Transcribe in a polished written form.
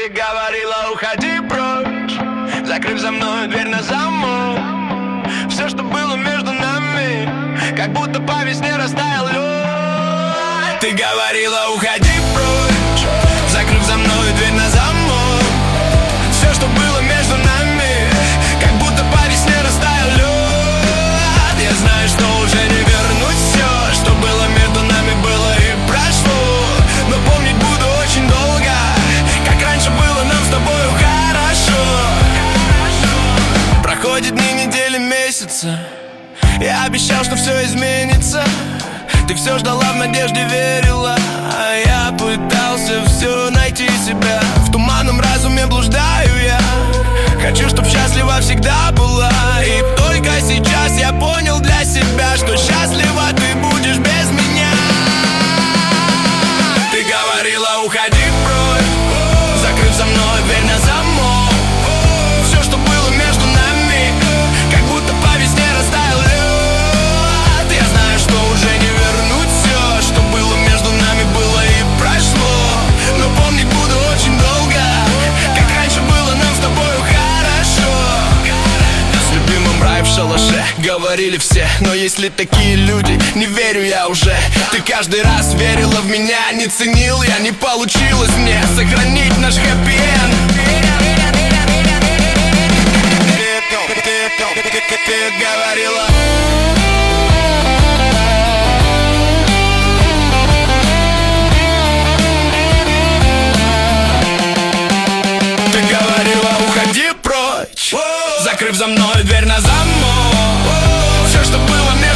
Ты говорила, уходи прочь, закрыв за мной дверь на замок. Все, что было между нами, как будто по весне растаял лед. Ты говорила, уходи прочь, закрыв за мной дверь на замок. Все, что было между нами, как будто по весне растаял лед. Я знаю, что уже не вернуть все, что было между нами, было и прошло. Но помнить буду очень долго, как раньше было нам с тобою хорошо. Проходят дни, недели, месяцы. Я обещал, что все изменится. Ты все ждала, в надежде верила, а я пытался все найти себя. В туманном разуме блуждаю я. Хочу, чтоб счастлива всегда была. И только сейчас я понял для себя, что счастлива ты будешь без меня. Ты говорила, уходи прочь, закрыв за мной дверь на замок. Все, что было между нами, как будто по весне растаял лед. Я знаю, что уже не вернуть все, что было между нами, было и прошло. Но помнить буду очень долго, как раньше было нам с тобою хорошо. С любимым рай в шалаше, говорили все, но есть ли такие люди, не верю я уже. Ты каждый раз верила в меня, не ценил я, не получилось мне сохранить наш хэппи-энд. Ты говорила, ты говорила, уходи прочь, закрыв за мной дверь на замок. Все, что было между